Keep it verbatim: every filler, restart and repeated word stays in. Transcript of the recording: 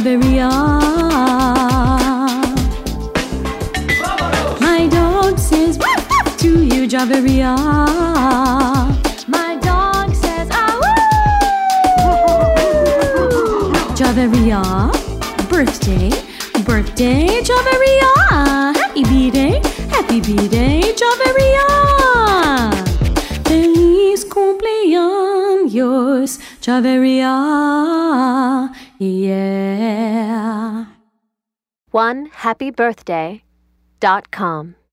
Javeria. My dog says woof woof to you, Javeria. My dog says ah woo. Javeria, birthday, birthday, Javeria. Happy B-Day, happy B-Day, Javeria. Feliz cumpleaños, Javeria. Yeah. one happy birthday dot com